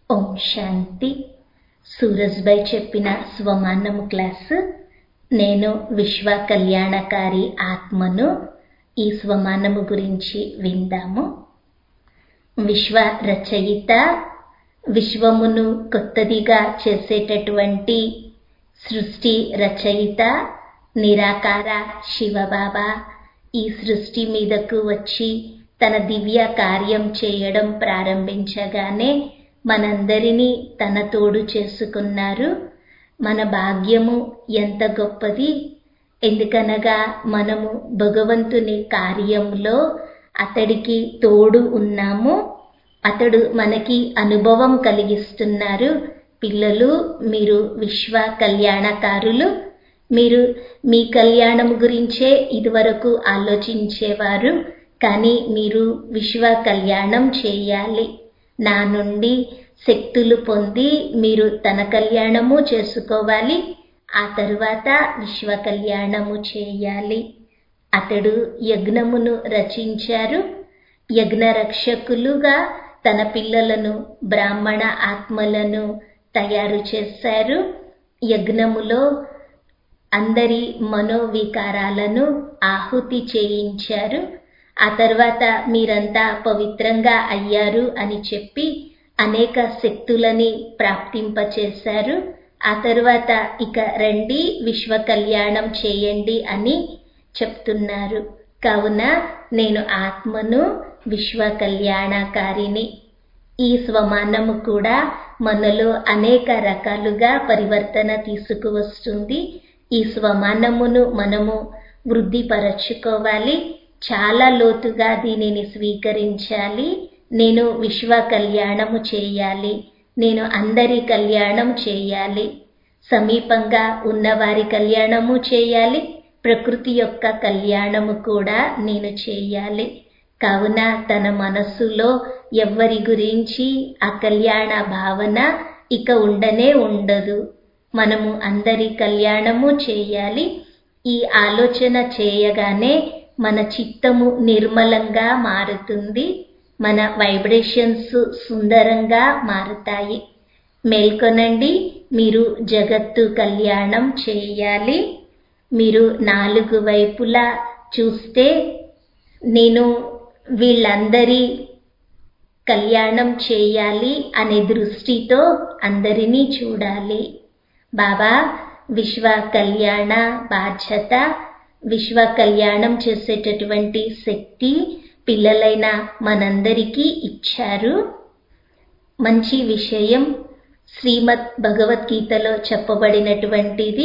ఓం శాంతి. సూరజ్భాయ్ చెప్పిన స్వమానము క్లాసు. నేను విశ్వ కళ్యాణకారి ఆత్మను. ఈ స్వమానము గురించి విందాము. విశ్వ రచయిత, విశ్వమును కొత్తదిగా చేసేటటువంటి సృష్టి రచయిత నిరాకార శివబాబా ఈ సృష్టి మీదకు వచ్చి తన దివ్య కార్యం చేయడం ప్రారంభించగానే మనందరినీ తన తోడు చేసుకున్నారు. మన భాగ్యము ఎంత గొప్పది! ఎందుకనగా మనము భగవంతుని కార్యంలో అతడికి తోడు ఉన్నాము. అతడు మనకి అనుభవం కలిగిస్తున్నారు. పిల్లలు, మీరు విశ్వ కళ్యాణకారులు. మీరు మీ కళ్యాణం గురించే ఇదివరకు ఆలోచించేవారు. కానీ మీరు విశ్వ కళ్యాణం చేయాలి. నా నుండి శక్తులు పొంది మీరు తన కళ్యాణము చేసుకోవాలి. ఆ తరువాత విశ్వ కళ్యాణము చేయాలి. అతడు యజ్ఞమును రచించారు. యజ్ఞ రక్షకులుగా తన పిల్లలను, బ్రాహ్మణ ఆత్మలను తయారు చేశారు. యజ్ఞములో అందరి మనోవికారాలను ఆహుతి చేయించారు. ఆ తర్వాత మీరంతా పవిత్రంగా అయ్యారు అని చెప్పి అనేక శక్తులని ప్రాప్తింపచేశారు. ఆ తర్వాత ఇక రండి విశ్వ కళ్యాణం చేయండి అని చెప్తున్నారు. కావున నేను ఆత్మను, విశ్వ కళ్యాణకారిని. ఈ స్వమానము కూడా మనలో అనేక రకాలుగా పరివర్తన తీసుకువస్తుంది. ఈ స్వమానమును మనము వృద్ధిపరచుకోవాలి. చాలా లోతుగా దీనిని స్వీకరించాలి. నేను విశ్వ కళ్యాణము చేయాలి. నేను అందరి కళ్యాణం చేయాలి. సమీపంగా ఉన్నవారి కళ్యాణము చేయాలి. ప్రకృతి యొక్క కళ్యాణము కూడా నేను చేయాలి. కావున తన మనస్సులో ఎవ్వరి గురించి ఆ కళ్యాణ భావన ఇక ఉండనే ఉండదు. మనము అందరి కళ్యాణము చేయాలి. ఈ ఆలోచన చేయగానే మన చిత్తము నిర్మలంగా మారుతుంది. మన వైబ్రేషన్స్ సుందరంగా మారుతాయి. మేల్కొనండి, మీరు జగత్తు కళ్యాణం చేయాలి. మీరు నాలుగు వైపులా చూస్తే నేను వీళ్ళందరి కళ్యాణం చేయాలి అనే దృష్టితో అందరినీ చూడాలి. బాబా విశ్వ కళ్యాణ బాధ్యత, విశ్వ కళ్యాణం చేసేటటువంటి శక్తి పిల్లలైన మనందరికీ ఇచ్చారు. మంచి విషయం శ్రీమద్ భగవద్గీతలో చెప్పబడినటువంటిది.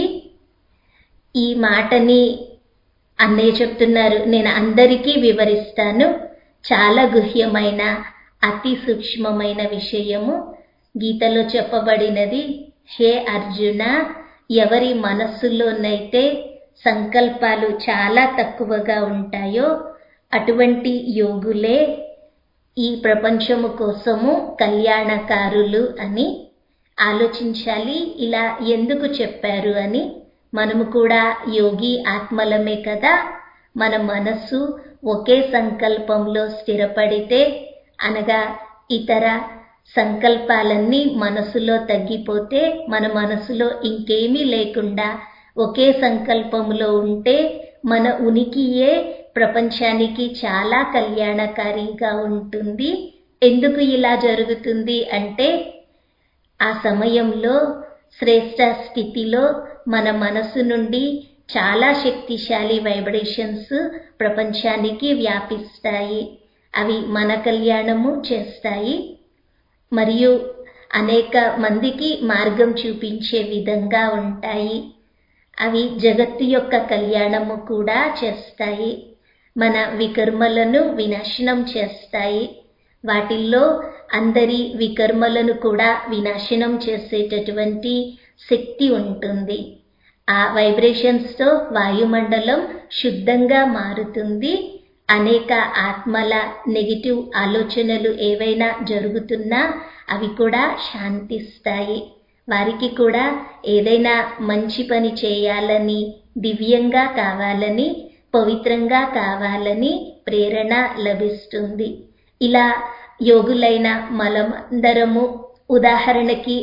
ఈ మాటని అన్నయ్య చెప్తున్నారు, నేను అందరికీ వివరిస్తాను. చాలా గుహ్యమైన, అతి సూక్ష్మమైన విషయము గీతలో చెప్పబడినది. హే అర్జున, ఎవరి మనస్సులోనైతే సంకల్పాలు చాలా తక్కువగా ఉంటాయో అటువంటి యోగులే ఈ ప్రపంచము కోసము కళ్యాణకారులు అని ఆలోచించాలి. ఇలా ఎందుకు చెప్పారు అని. మనము కూడా యోగి ఆత్మలమే కదా. మన మనస్సు ఒకే సంకల్పంలో స్థిరపడితే, అనగా ఇతర సంకల్పాలన్నీ మనసులో తగ్గిపోతే, మన మనసులో ఇంకేమీ లేకుండా ఒకే సంకల్పంలో ఉంటే మన ఉనికియే ప్రపంచానికి చాలా కళ్యాణకారిగా ఉంటుంది. ఎందుకు ఇలా జరుగుతుంది అంటే, ఆ సమయంలో శ్రేష్ట స్థితిలో మన మనసు నుండి చాలా శక్తిశాలి వైబ్రేషన్స్ ప్రపంచానికి వ్యాపిస్తాయి. అవి మన కళ్యాణము చేస్తాయి మరియు అనేక మందికి మార్గం చూపించే విధంగా ఉంటాయి. అవి జగత్తు యొక్క కళ్యాణము కూడా చేస్తాయి. మన వికర్మలను వినాశనం చేస్తాయి. వాటిల్లో అందరి వికర్మలను కూడా వినాశనం చేసేటటువంటి శక్తి ఉంటుంది. ఆ వైబ్రేషన్స్తో వాయుమండలం శుద్ధంగా మారుతుంది. అనేక ఆత్మల నెగిటివ్ ఆలోచనలు ఏవైనా జరుగుతున్నా అవి కూడా శాంతిస్తాయి. వారికి కూడా ఏదైనా మంచి పని చేయాలని, దివ్యంగా కావాలని, పవిత్రంగా కావాలని ప్రేరణ లభిస్తుంది. ఇలా యోగులైన మనమందరము ఉదాహరణకి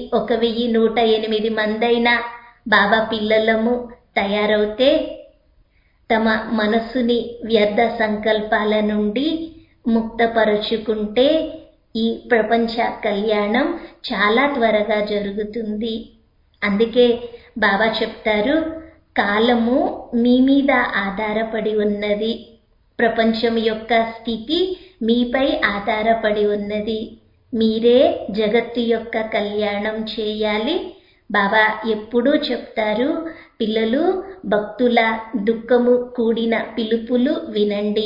1108 మందైనా బాబా పిల్లలము తయారవుతే తమ మనస్సుని వ్యర్థ సంకల్పాల నుండి ముక్తపరుచుకుంటే ఈ ప్రపంచ కళ్యాణం చాలా త్వరగా జరుగుతుంది. అందుకే బాబా చెప్తారు, కాలము మీ మీద ఆధారపడి ఉన్నది, ప్రపంచం యొక్క స్థితి మీపై ఆధారపడి ఉన్నది. మీరే జగత్తు యొక్క కళ్యాణం చేయాలి. బాబా ఎప్పుడూ చెప్తారు, పిల్లలు భక్తుల దుఃఖము కూడిన పిలుపులు వినండి.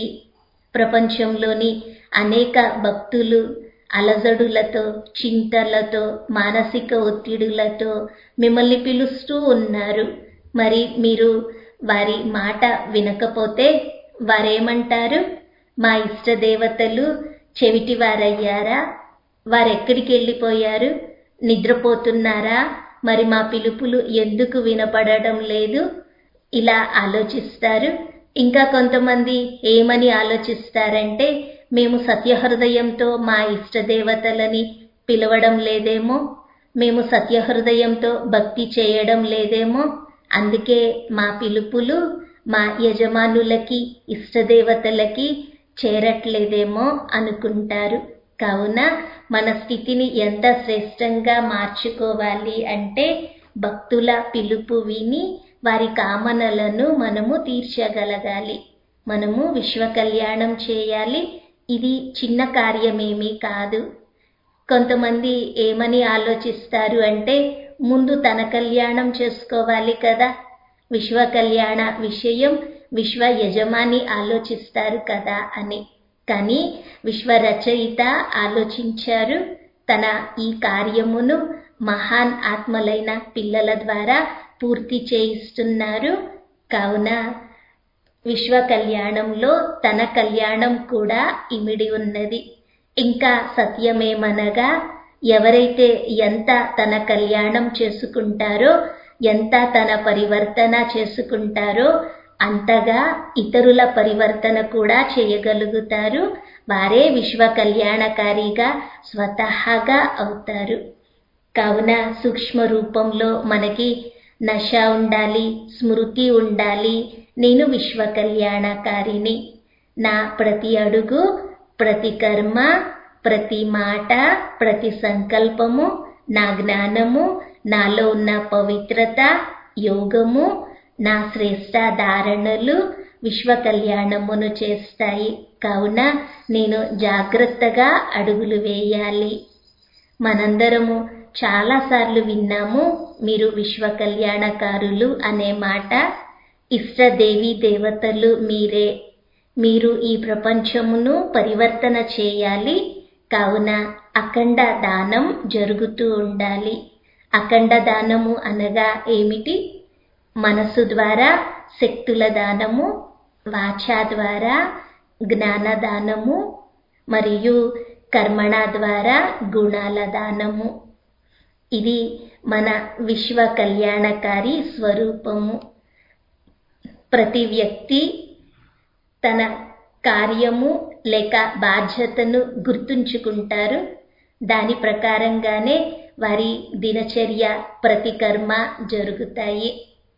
ప్రపంచంలోని అనేక భక్తులు అలజడులతో, చింతలతో, మానసిక ఒత్తిడులతో మిమ్మల్ని పిలుస్తూ ఉన్నారు. మరి మీరు వారి మాట వినకపోతే వారేమంటారు? మా ఇష్టదేవతలు చెవిటివారయ్యారా? వారెక్కడికి వెళ్ళిపోయారు? నిద్రపోతున్నారా? మరి మా పిలుపులు ఎందుకు వినపడడం లేదు? ఇలా ఆలోచిస్తారు. ఇంకా కొంతమంది ఏమని ఆలోచిస్తారంటే, మేము సత్యహృదయంతో మా ఇష్టదేవతలని పిలవడం లేదేమో, మేము సత్యహృదయంతో భక్తి చేయడం లేదేమో, అందుకే మా పిలుపులు మా యజమానులకి ఇష్టదేవతలకి చేరట్లేదేమో అనుకుంటారు. కావున మన స్థితిని ఎంత శ్రేష్టంగా మార్చుకోవాలి అంటే, భక్తుల పిలుపు విని వారి కామనలను మనము తీర్చగలగాలి. మనము విశ్వ కళ్యాణం చేయాలి. ఇది చిన్న కార్యమేమీ కాదు. కొంతమంది ఏమని ఆలోచిస్తారు అంటే, ముందు తన కళ్యాణం చేసుకోవాలి కదా, విశ్వ కళ్యాణ విషయం విశ్వ యజమాని ఆలోచిస్తారు కదా అని. కానీ విశ్వ రచయిత ఆలోచించారు, తన ఈ కార్యమును మహాన్ ఆత్మలైన పిల్లల ద్వారా పూర్తి చేయిస్తున్నారు. కావున విశ్వ కళ్యాణంలో తన కళ్యాణం కూడా ఇమిడి ఉన్నది. ఇంకా సత్యమేమనగా, ఎవరైతే ఎంత తన కళ్యాణం చేసుకుంటారో, ఎంత తన పరివర్తన చేసుకుంటారో అంతగా ఇతరుల పరివర్తన కూడా చేయగలుగుతారు. వారే విశ్వ కళ్యాణకారిగా స్వతహాగా అవుతారు. కావున సూక్ష్మ రూపంలో మనకి నశ ఉండాలి, స్మృతి ఉండాలి. నేను విశ్వ కళ్యాణకారిని. నా ప్రతి అడుగు, ప్రతి కర్మ, ప్రతి మాట, ప్రతి సంకల్పము, నా జ్ఞానము, నాలో ఉన్న పవిత్రత, యోగము, నా శ్రేష్ట ధారణలు విశ్వ కళ్యాణమును చేస్తాయి. కావున నేను జాగ్రత్తగా అడుగులు వేయాలి. మనందరము చాలాసార్లు విన్నాము, మీరు విశ్వ కళ్యాణకారులు అనే మాట. ఇష్టదేవీ దేవతలు మీరే. మీరు ఈ ప్రపంచమును పరివర్తన చేయాలి. కావున అఖండ దానం జరుగుతూ ఉండాలి. అఖండ దానము అనగా ఏమిటి? మనసు ద్వారా శక్తుల దానము, వాచా ద్వారా జ్ఞానదానము, మరియు కర్మణ ద్వారా గుణాల దానము. ఇది మన విశ్వ కళ్యాణకారి స్వరూపము. ప్రతి వ్యక్తి తన కార్యము లేక బాధ్యతను గుర్తుంచుకుంటారు. దాని ప్రకారంగానే వారి దినచర్య, ప్రతి కర్మ జరుగుతాయి.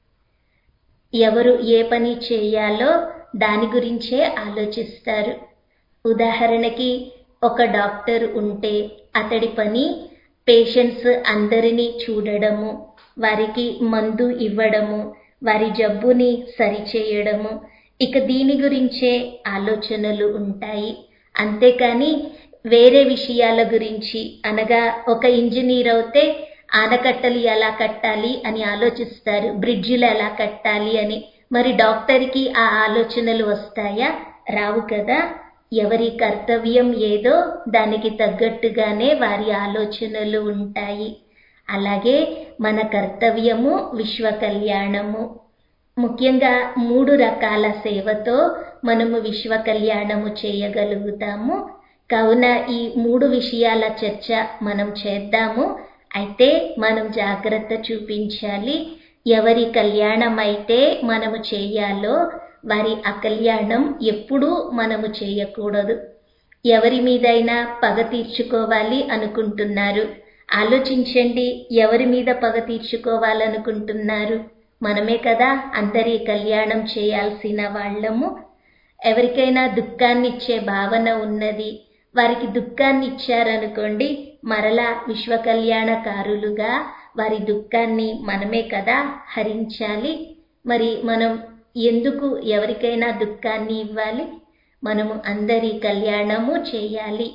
ఎవరు ఏ పని చేయాలో దాని గురించే ఆలోచిస్తారు. ఉదాహరణకి ఒక డాక్టర్ ఉంటే అతడి పని పేషెంట్స్ అందరినీ చూడడము, వారికి మందు ఇవ్వడము, వారి జబ్బుని సరిచేయడము. ఇక దీని గురించే ఆలోచనలు ఉంటాయి. అంతేకాని వేరే విషయాల గురించి, అనగా ఒక ఇంజనీర్ అయితే ఆనకట్టలు ఎలా కట్టాలి అని ఆలోచిస్తారు, బ్రిడ్జిలు ఎలా కట్టాలి అని. మరి డాక్టర్కి ఆ ఆలోచనలు వస్తాయా? రావు కదా. ఎవరి కర్తవ్యం ఏదో దానికి తగ్గట్టుగానే వారి ఆలోచనలు ఉంటాయి. అలాగే మన కర్తవ్యము విశ్వ కళ్యాణము. ముఖ్యంగా 3 రకాల సేవతో మనము విశ్వ కళ్యాణము చేయగలుగుతాము. కావున ఈ 3 విషయాల చర్చ మనం చేద్దాము. అయితే మనం జాగ్రత్త చూపించాలి. ఎవరి కళ్యాణం అయితే మనము చేయాలో వారి అకల్యాణం ఎప్పుడూ మనము చేయకూడదు. ఎవరి మీదైనా పగ తీర్చుకోవాలి అనుకుంటున్నారు, ఆలోచించండి, ఎవరి మీద పగ తీర్చుకోవాలనుకుంటున్నారు? మనమే కదా అందరి కళ్యాణం చేయాల్సిన వాళ్ళము. ఎవరికైనా దుఃఖాన్ని ఇచ్చే భావన ఉన్నది, వారికి దుఃఖాన్ని ఇచ్చారనుకోండి, మరలా విశ్వ కళ్యాణకారులుగా వారి దుఃఖాన్ని మనమే కదా హరించాలి. మరి మనం ఎందుకు ఎవరికైనా దుఃఖాన్ని ఇవ్వాలి? మనము అందరి కళ్యాణము చేయాలి.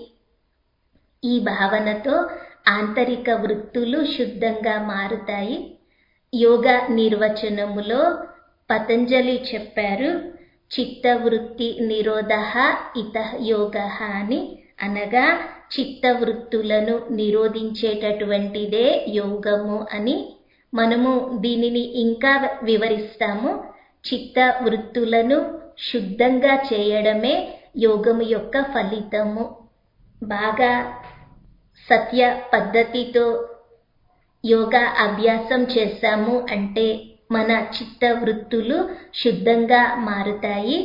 ఈ భావనతో ఆంతరిక వృత్తులు శుద్ధంగా మారుతాయి. యోగ నిర్వచనములో పతంజలి చెప్పారు, చిత్తవృత్తి నిరోధః ఇతః యోగః అని. అనగా చిత్తవృత్తులను నిరోధించేటటువంటిదే యోగము అని. మనము దీనిని ఇంకా వివరిస్తాము. చిత్తవృత్తులను శుద్ధంగా చేయడమే యోగము యొక్క ఫలితము. బాగా సత్య పద్ధతితో యోగా అభ్యాసం చేశాము అంటే మన చిత్తవృత్తులు శుద్ధంగా మారుతాయి.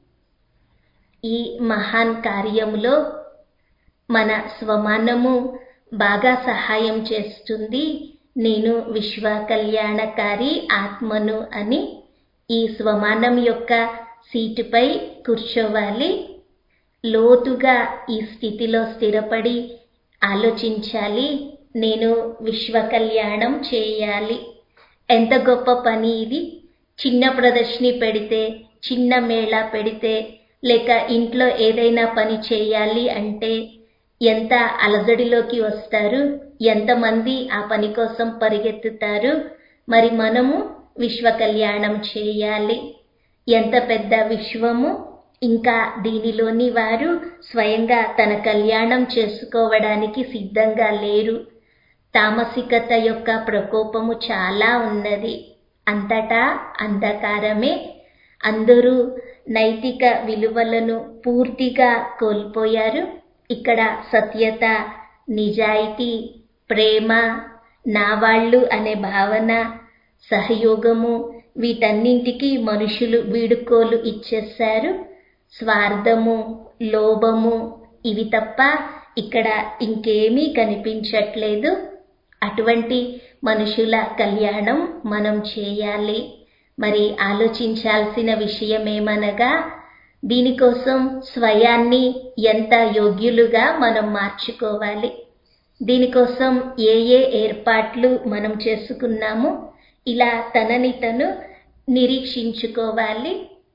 ఈ మహాన్ కార్యములో మన స్వమానము బాగా సహాయం చేస్తుంది. నేను విశ్వ కళ్యాణకారి ఆత్మను అని. ఈ స్వమానం యొక్క సీటుపై కూర్చోవాలి. లోతుగా ఈ స్థితిలో స్థిరపడి ఆలోచించాలి, నేను విశ్వ కళ్యాణం చేయాలి. ఎంత గొప్ప పని ఇది! చిన్న ప్రదర్శన పెడితే, చిన్న మేళా పెడితే, లేక ఇంట్లో ఏదైనా పని చేయాలి అంటే ఎంత అలజడిలోకి వస్తారు, ఎంతమంది ఆ పని కోసం పరిగెత్తుతారు. మరి మనము విశ్వ కళ్యాణం చేయాలి. ఎంత పెద్ద విశ్వము! ఇంకా దీనిలోని వారు స్వయంగా తన కళ్యాణం చేసుకోవడానికి సిద్ధంగా లేరు. తామసికత యొక్క ప్రకోపము చాలా ఉన్నది. అంతటా అంధకారమే. అందరూ నైతిక విలువలను పూర్తిగా కోల్పోయారు. ఇక్కడ సత్యత, నిజాయితీ, ప్రేమ, నా వాళ్ళు అనే భావన, సహయోగము, వీటన్నింటికి మనుషులు వీడుకోలు ఇచ్చేశారు. స్వార్థము, లోభము, ఇవి తప్ప ఇక్కడ ఇంకేమీ కనిపించట్లేదు. అటువంటి మనుషుల కళ్యాణం మనం చేయాలి. మరి ఆలోచించాల్సిన విషయమేమనగా, దీనికోసం స్వయాన్ని ఎంత యోగ్యులుగా మనం మార్చుకోవాలి. దీనికోసం ఏ ఏర్పాట్లు మనం చేసుకున్నాము, ఇలా తనని తను నిరీక్షించుకోవాలి,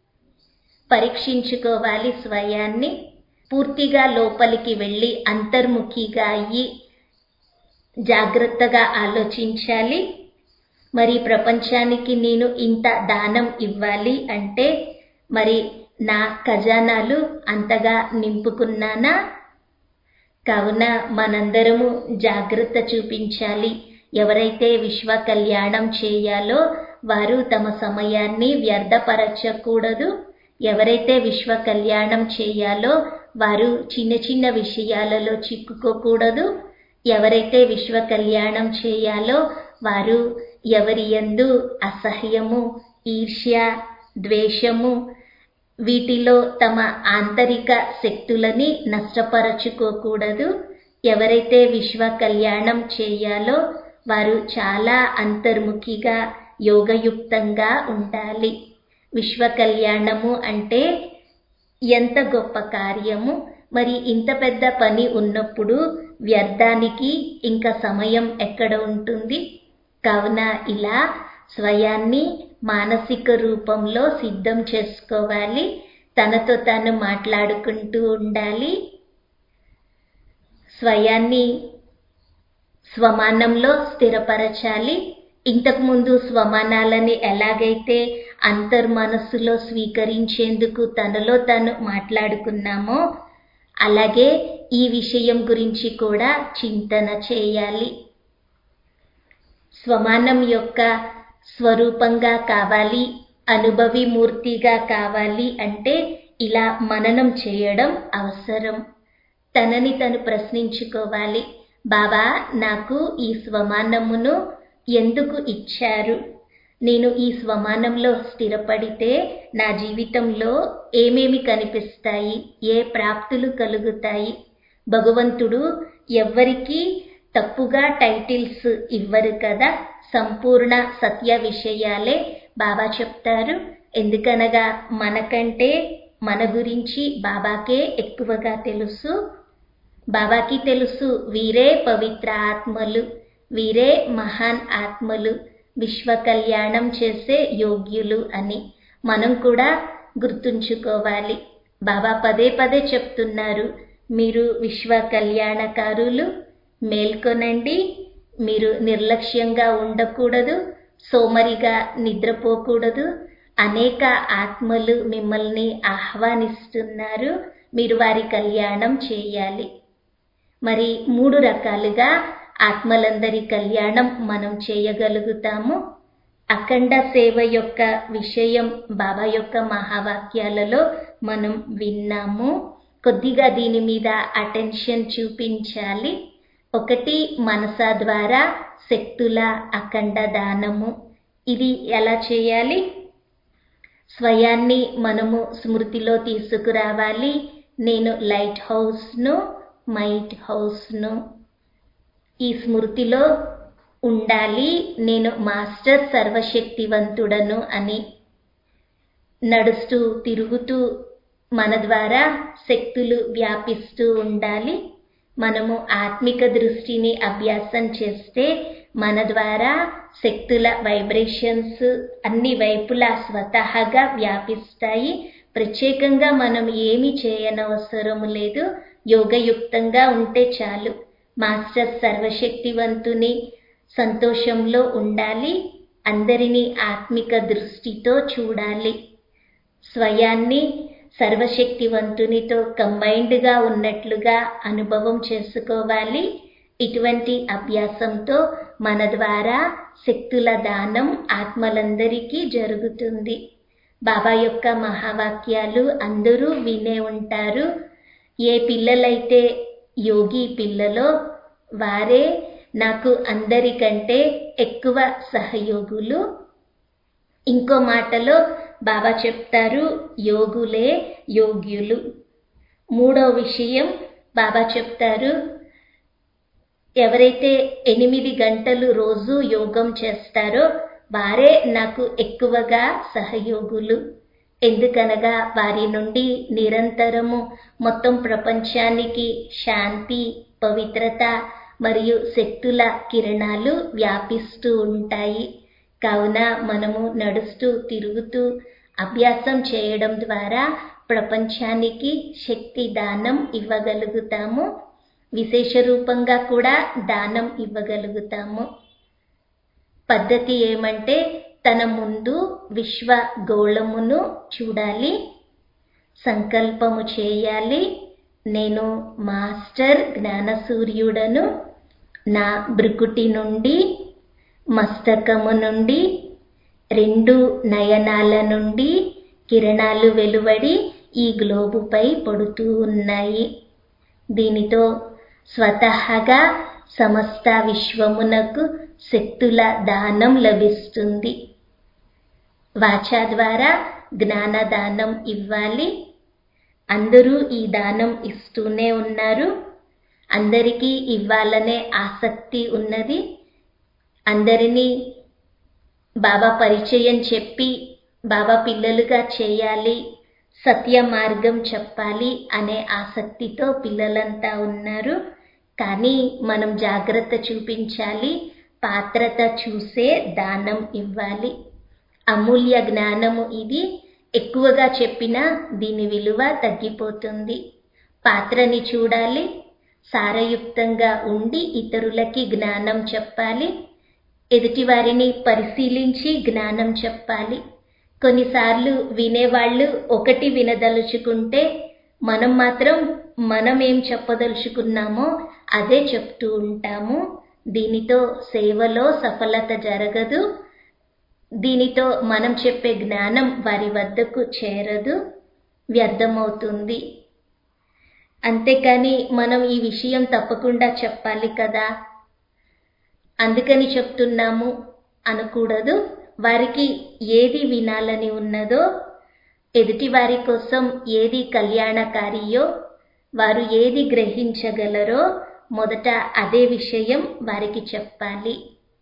పరీక్షించుకోవాలి. స్వయాన్ని పూర్తిగా లోపలికి వెళ్ళి అంతర్ముఖిగా అయ్యి జాగ్రత్తగా ఆలోచించాలి. మరి ప్రపంచానికి నేను ఇంత దానం ఇవ్వాలి అంటే మరి నా ఖజానాలు అంతగా నింపుకున్నానా? కావున మనందరము జాగ్రత్త చూపించాలి. ఎవరైతే విశ్వ కళ్యాణం చేయాలో వారు తమ సమయాన్ని వ్యర్థపరచకూడదు. ఎవరైతే విశ్వ కళ్యాణం చేయాలో వారు చిన్న చిన్న విషయాలలో చిక్కుకోకూడదు. ఎవరైతే విశ్వ కళ్యాణం చేయాలో వారు ఎవరి యందు అసహ్యము, ఈర్ష్య, ద్వేషము, వీటిలో తమ ఆంతరిక శక్తులని నష్టపరచుకోకూడదు. ఎవరైతే విశ్వ కళ్యాణం చేయాలో వారు చాలా అంతర్ముఖిగా యోగయుక్తంగా ఉండాలి. విశ్వ కళ్యాణము అంటే ఎంత గొప్ప కార్యము! మరి ఇంత పెద్ద పని ఉన్నప్పుడు వ్యర్థానికి ఇంకా సమయం ఎక్కడ ఉంటుంది? కావున ఇలా స్వయాన్ని మానసిక రూపంలో సిద్ధం చేసుకోవాలి. తనతో తాను మాట్లాడుకుంటూ ఉండాలి. స్వయాన్ని స్వమానంలో స్థిరపరచాలి. ఇంతకుముందు స్వమానాలని ఎలాగైతే అంతర్మనస్సులో స్వీకరించేందుకు తనలో తాను మాట్లాడుకున్నామో అలాగే ఈ విషయం గురించి కూడా చింతన చేయాలి. స్వమానం యొక్క స్వరూపంగా కావాలి, అనుభవి మూర్తిగా కావాలి అంటే ఇలా మననం చేయడం అవసరం. తనని తను ప్రశ్నించుకోవాలి, బాబా నాకు ఈ స్వమానమును ఎందుకు ఇచ్చారు? నేను ఈ స్వమానంలో స్థిరపడితే నా జీవితంలో ఏమేమి కనిపిస్తాయి, ఏ ప్రాప్తులు కలుగుతాయి? భగవంతుడు ఎవ్వరికీ తప్పుగా టైటిల్స్ ఇవ్వరు కదా, సంపూర్ణ సత్య విషయాలే బాబా చెప్తారు. ఎందుకనగా మనకంటే మన గురించి బాబాకే ఎక్కువగా తెలుసు. బాబాకి తెలుసు వీరే పవిత్ర ఆత్మలు, వీరే మహాన్ ఆత్మలు, విశ్వ కళ్యాణం చేసే యోగ్యులు అని మనం కూడా గుర్తుంచుకోవాలి. బాబా పదే పదే చెప్తున్నారు, మీరు విశ్వ కళ్యాణకారులు, మేల్కొనండి. మీరు నిర్లక్ష్యంగా ఉండకూడదు, సోమరిగా నిద్రపోకూడదు. అనేక ఆత్మలు మిమ్మల్ని ఆహ్వానిస్తున్నారు, మీరు వారి కళ్యాణం చేయాలి. మరి 3 రకాలుగా ఆత్మలందరి కళ్యాణం మనం చేయగలుగుతాము. అఖండ సేవ యొక్క విషయం బాబా యొక్క మహావాక్యాలలో మనం విన్నాము. కొద్దిగా దీని మీద అటెన్షన్ చూపించాలి. 1 మనసా ద్వారా శక్తుల అఖండ దానము. ఇది ఎలా చేయాలి? స్వయాన్ని మనము స్మృతిలో తీసుకురావాలి. నేను లైట్ హౌస్ను, మైట్ హౌస్ను. ఈ స్మృతిలో ఉండాలి, నేను మాస్టర్ సర్వశక్తివంతుడను అని. నడుస్తూ తిరుగుతూ మన ద్వారా శక్తులు వ్యాపిస్తూ ఉండాలి. మనము ఆత్మిక దృష్టిని అభ్యాసం చేస్తే మన ద్వారా శక్తుల వైబ్రేషన్స్ అన్ని వైపులా స్వతహాగా వ్యాపిస్తాయి. ప్రత్యేకంగా మనం ఏమి చేయనవసరం లేదు, యోగయుక్తంగా ఉంటే చాలు. మాస్టర్ సర్వశక్తివంతుని సంతోషంలో ఉండాలి, అందరినీ ఆత్మిక దృష్టితో చూడాలి. స్వయాన్ని సర్వశక్తివంతునితో కంబైన్డ్గా ఉన్నట్లుగా అనుభవం చేసుకోవాలి. ఇటువంటి అభ్యాసంతో మన ద్వారా శక్తుల దానం ఆత్మలందరికీ జరుగుతుంది. బాబా యొక్క మహావాక్యాలు అందరూ వినే ఉంటారు. ఏ పిల్లలైతే యోగి పిల్లలో వారే నాకు అందరికంటే ఎక్కువ సహయోగులు. ఇంకో మాటలో బాబా చెప్తారు, యోగులే యోగ్యులు. 3వ విషయం బాబా చెప్తారు, ఎవరైతే 8 గంటలు రోజు యోగం చేస్తారో వారే నాకు ఎక్కువగా సహయోగులు. ఎందుకనగా వారి నుండి నిరంతరము మొత్తం ప్రపంచానికి శాంతి, పవిత్రత మరియు శక్తుల కిరణాలు వ్యాపిస్తూ ఉంటాయి. కావున మనము నడుస్తూ తిరుగుతూ అభ్యాసం చేయడం ద్వారా ప్రపంచానికి శక్తి దానం ఇవ్వగలుగుతాము. విశేష రూపంగా కూడా దానం ఇవ్వగలుగుతాము. పద్ధతి ఏమంటే తన ముందు విశ్వ గోళమును చూడాలి, సంకల్పము చేయాలి. నేను మాస్టర్ జ్ఞానసూర్యుడను. నా భృకుటి నుండి, మస్తకము నుండి, 2 నయనాల నుండి కిరణాలు వెలువడి ఈ గ్లోబుపై పడుతూ ఉన్నాయి. దీనితో స్వతహాగా సమస్త విశ్వమునకు శక్తుల దానం లభిస్తుంది. వాచా ద్వారా జ్ఞానదానం ఇవ్వాలి. అందరూ ఈ దానం ఇస్తూనే ఉన్నారు. అందరికీ ఇవ్వాలనే ఆసక్తి ఉన్నది. అందరినీ బాబా పరిచయం చెప్పి బాబా పిల్లలుగా చేయాలి, సత్య మార్గం చెప్పాలి అనే ఆసక్తితో పిల్లలంతా ఉన్నారు. కానీ మనం జాగ్రత్త చూపించాలి, పాత్రత చూసే దానం ఇవ్వాలి. అమూల్య జ్ఞానము ఇది. ఎక్కువగా చెప్పినా దీని విలువ తగ్గిపోతుంది. పాత్రని చూడాలి, సారయుక్తంగా ఉండి ఇతరులకి జ్ఞానం చెప్పాలి. ఎదుటివారిని పరిశీలించి జ్ఞానం చెప్పాలి. కొన్నిసార్లు వినేవాళ్ళు ఒకటి వినదలుచుకుంటే మనం మాత్రం మనమేం చెప్పదలుచుకున్నామో అదే చెప్తూ ఉంటాము. దీనితో సేవలో సఫలత జరగదు. దీనితో మనం చెప్పే జ్ఞానం వారి వద్దకు చేరదు, వ్యర్థమవుతుంది. అంతేకాని మనం ఈ విషయం తప్పకుండా చెప్పాలి కదా, అందుకని చెప్తున్నాము అనకూడదు. వారికి ఏది వినాలని ఉన్నదో, ఎదుటి వారి కోసం ఏది కళ్యాణకారియో, వారు ఏది గ్రహించగలరో మొదట అదే విషయం వారికి చెప్పాలి.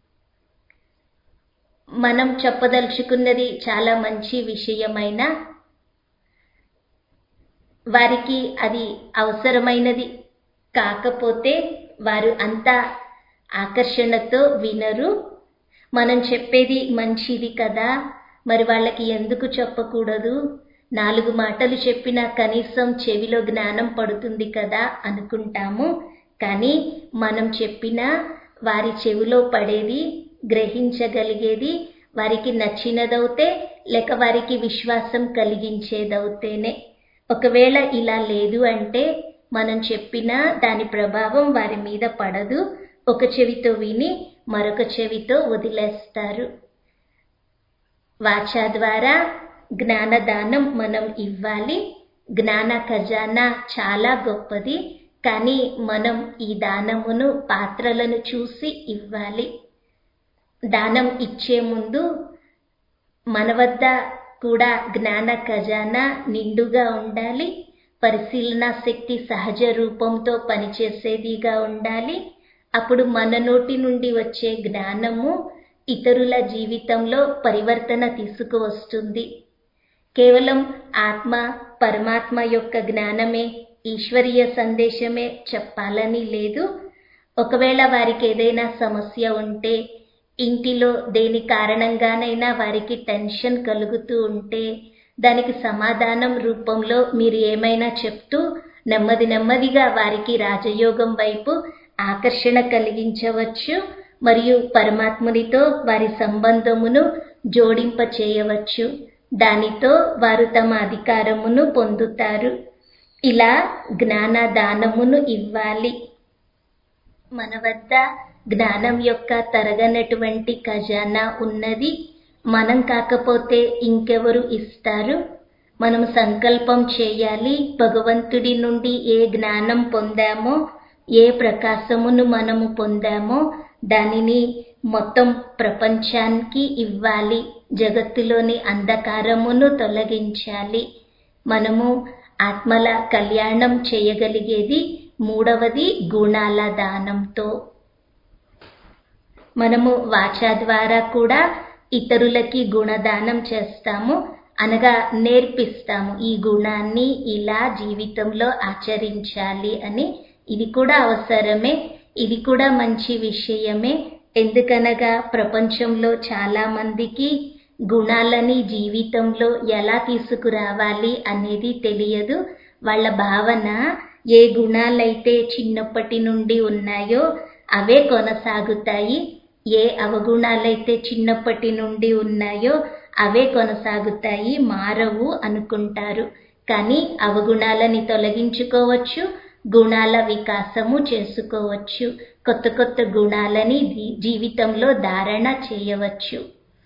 మనం చెప్పదలుచుకున్నది చాలా మంచి విషయమైనా వారికి అది అవసరమైనది కాకపోతే వారు అంత ఆకర్షణతో వినరు. మనం చెప్పేది మంచిది కదా, మరి వాళ్ళకి ఎందుకు చెప్పకూడదు, 4 మాటలు చెప్పినా కనీసం చెవిలో జ్ఞానం పడుతుంది కదా అనుకుంటాము. కానీ మనం చెప్పినా వారి చెవిలో పడేది, గ్రహించగలిగేది వారికి నచ్చినదవుతే లేక వారికి విశ్వాసం కలిగించేదవుతేనే. ఒకవేళ ఇలా లేదు అంటే మనం చెప్పినా దాని ప్రభావం వారి మీద పడదు. ఒక చెవితో విని మరొక చెవితో వదిలేస్తారు. వాచా ద్వారా జ్ఞానదానం మనం ఇవ్వాలి. జ్ఞాన ఖజానా చాలా గొప్పది. కానీ మనం ఈ దానమును పాత్రలను చూసి ఇవ్వాలి. దానం ఇచ్చే ముందు మన వద్ద కూడా జ్ఞాన ఖజానా నిండుగా ఉండాలి. పరిశీలనా శక్తి సహజ రూపంతో పనిచేసేదిగా ఉండాలి. అప్పుడు మన నోటి నుండి వచ్చే జ్ఞానము ఇతరుల జీవితంలో పరివర్తన తీసుకువస్తుంది. కేవలం ఆత్మ పరమాత్మ యొక్క జ్ఞానమే, ఈశ్వరీయ సందేశమే చెప్పాలని లేదు. ఒకవేళ వారికి ఏదైనా సమస్య ఉంటే, ఇంటిలో దేని కారణంగానైనా వారికి టెన్షన్ కలుగుతూ ఉంటే దానికి సమాధానం రూపంలో మీరు ఏమైనా చెప్తూ నెమ్మదిగా వారికి రాజయోగం వైపు ఆకర్షణ కలిగించవచ్చు మరియు పరమాత్మునితో వారి సంబంధమును జోడింప చేయవచ్చు. దానితో వారు తమ అధికారమును పొందుతారు. ఇలా జ్ఞానదానమును ఇవ్వాలి. మన వద్ద జ్ఞానం యొక్క తరగనటువంటి ఖజానా ఉన్నది. మనం కాకపోతే ఇంకెవరు ఇస్తారు? మనం సంకల్పం చేయాలి. భగవంతుడి నుండి ఏ జ్ఞానం పొందామో, ఏ ప్రకాశమును మనము పొందామో దానిని మొత్తం ప్రపంచానికి ఇవ్వాలి. జగత్తులోని అంధకారమును తొలగించాలి. మనము ఆత్మల కళ్యాణం చేయగలిగేది 3వది గుణాల దానంతో. మనము వాచా ద్వారా కూడా ఇతరులకి గుణదానం చేస్తాము, అనగా నేర్పిస్తాము. ఈ గుణాన్ని ఇలా జీవితంలో ఆచరించాలి అని. ఇది కూడా అవసరమే, ఇది కూడా మంచి విషయమే. ఎందుకనగా ప్రపంచంలో చాలా మందికి గుణాలని జీవితంలో ఎలా తీసుకురావాలి అనేది తెలియదు. వాళ్ళ భావన ఏ గుణాలైతే చిన్నప్పటి నుండి ఉన్నాయో అవే కొనసాగుతాయి, ఏ అవగుణాలైతే చిన్నప్పటి నుండి ఉన్నాయో అవే కొనసాగుతాయి, మారవు అనుకుంటారు. కానీ అవగుణాలని తొలగించుకోవచ్చు, గుణాల వికాసము చేసుకోవచ్చు. కొత్త గుణాలని జీవితంలో ధారణ చేయవచ్చు.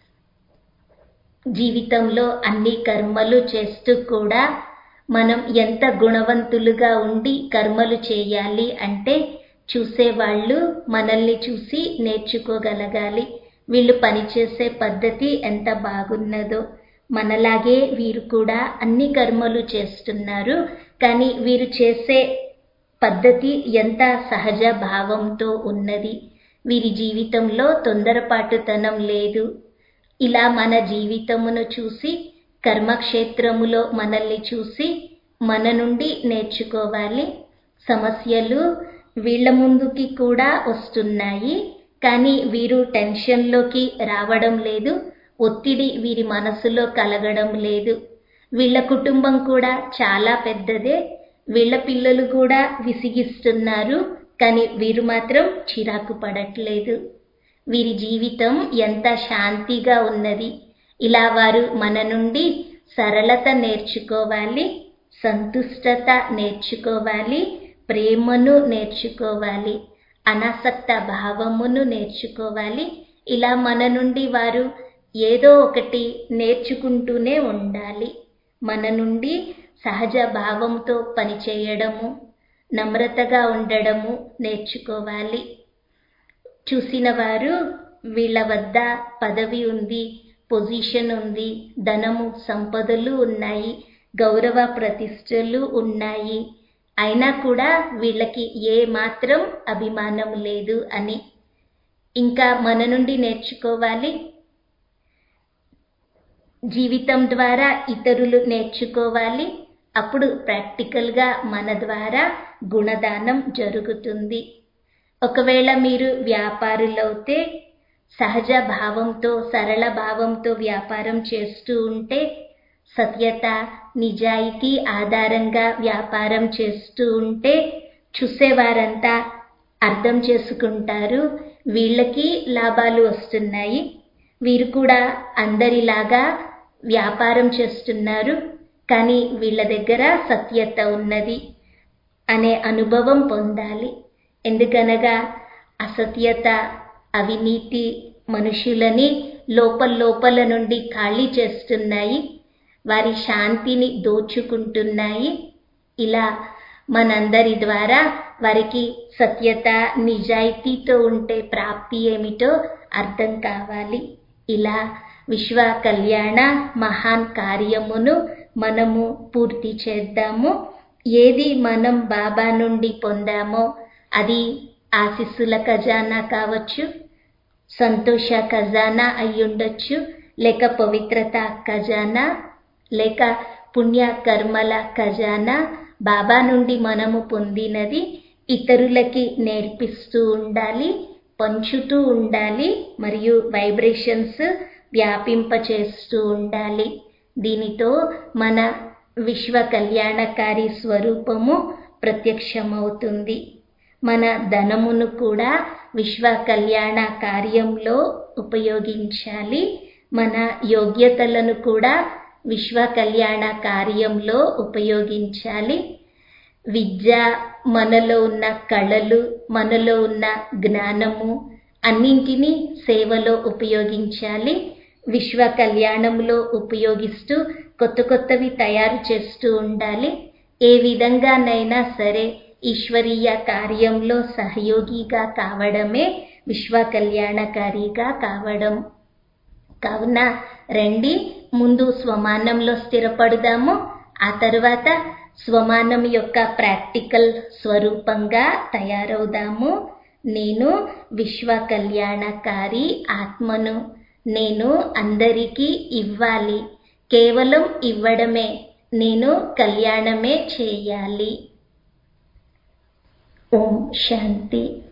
జీవితంలో అన్ని కర్మలు చేస్తూ కూడా మనం ఎంత గుణవంతులుగా ఉండి కర్మలు చేయాలి అంటే చూసేవాళ్ళు మనల్ని చూసి నేర్చుకోగలగాలి. వీళ్ళు పనిచేసే పద్ధతి ఎంత బాగున్నదో, మనలాగే వీరు కూడా అన్ని కర్మలు చేస్తున్నారు. కానీ వీరు చేసే పద్ధతి ఎంత సహజ భావంతో ఉన్నది. వీరి జీవితంలో తొందరపాటుతనం లేదు. ఇలా మన జీవితమును చూసి, కర్మక్షేత్రములో మనల్ని చూసి మన నుండి నేర్చుకోవాలి. సమస్యలు వీళ్ళ ముందుకి కూడా వస్తున్నాయి, కానీ వీరు టెన్షన్లోకి రావడం లేదు. ఒత్తిడి వీరి మనసులో కలగడం లేదు. వీళ్ళ కుటుంబం కూడా చాలా పెద్దదే. వీళ్ళ పిల్లలు కూడా విసిగిస్తున్నారు, కానీ వీరు మాత్రం చిరాకు పడట్లేదు. వీరి జీవితం ఎంత శాంతిగా ఉన్నది. ఇలా వారు మన నుండి సరళత నేర్చుకోవాలి, సంతుష్టత నేర్చుకోవాలి, ప్రేమను నేర్చుకోవాలి, అనాసక్త భావమును నేర్చుకోవాలి. ఇలా మన నుండి వారు ఏదో ఒకటి నేర్చుకుంటూనే ఉండాలి. మన నుండి సహజ భావంతో పనిచేయడము, నమ్రతగా ఉండడము నేర్చుకోవాలి. చూసిన వారు వీళ్ళ వద్ద పదవి ఉంది, పొజిషన్ ఉంది, ధనము సంపదలు ఉన్నాయి, గౌరవ ప్రతిష్టలు ఉన్నాయి అయినా కూడా వీళ్ళకి ఏ మాత్రం అభిమానం లేదు అని. ఇంకా మన నుండి నేర్చుకోవాలి. జీవితం ద్వారా ఇతరులు నేర్చుకోవాలి. అప్పుడు ప్రాక్టికల్గా మన ద్వారా గుణదానం జరుగుతుంది. ఒకవేళ మీరు వ్యాపారులవుతే సహజ భావంతో, సరళ భావంతో వ్యాపారం చేస్తూ ఉంటే, సత్యత, నిజాయితీ ఆధారంగా వ్యాపారం చేస్తూ ఉంటే చూసేవారంతా అర్థం చేసుకుంటారు, వీళ్ళకి లాభాలు వస్తున్నాయి, వీరు కూడా అందరిలాగా వ్యాపారం చేస్తున్నారు, కానీ వీళ్ళ దగ్గర సత్యత ఉన్నది అనే అనుభవం పొందాలి. ఎందుకనగా అసత్యత, అవినీతి మనుషులని లోపల నుండి ఖాళీ చేస్తున్నాయి, వారి శాంతిని దోచుకుంటున్నాయి. ఇలా మనందరి ద్వారా వారికి సత్యత, నిజాయితీతో ఉంటే ప్రాప్తి ఏమిటో అర్థం కావాలి. ఇలా విశ్వ కళ్యాణ మహాన్ కార్యమును మనము పూర్తి చేద్దాము. ఏది మనం బాబా నుండి పొందామో అది ఆశీస్సుల ఖజానా కావచ్చు, సంతోష ఖజానా అయ్యుండొచ్చు, లేక పవిత్రత ఖజానా, లేక పుణ్య కర్మల ఖజానా. బాబా నుండి మనము పొందినది ఇతరులకి నేర్పిస్తూ ఉండాలి, పంచుతూ ఉండాలి, మరియు వైబ్రేషన్స్ వ్యాపింపచేస్తూ ఉండాలి. దీనితో మన విశ్వ కళ్యాణకారి స్వరూపము ప్రత్యక్షమవుతుంది. మన ధనమును కూడా విశ్వ కళ్యాణ కార్యంలో ఉపయోగించాలి. మన యోగ్యతలను కూడా విశ్వ కళ్యాణ కార్యంలో ఉపయోగించాలి. విద్య, మనలో ఉన్న కళలు, మనలో ఉన్న జ్ఞానము అన్నింటినీ సేవలో ఉపయోగించాలి. విశ్వ కళ్యాణంలో ఉపయోగిస్తూ కొత్తవి తయారు చేస్తూ ఉండాలి. ఏ విధంగానైనా సరే ఈశ్వరీయ కార్యంలో సహయోగిగా కావడమే విశ్వ కళ్యాణకారిగా కావడం. కావున రండి, ముందు స్వమానంలో స్థిరపడదాము. ఆ తర్వాత స్వమానం యొక్క ప్రాక్టికల్ స్వరూపంగా తయారవుదాము. నేను విశ్వ కళ్యాణకారి ఆత్మను. నేను అందరికీ ఇవ్వాలి. కేవలం ఇవ్వడమే, నేను కళ్యాణమే చేయాలి. ఓం శాంతి.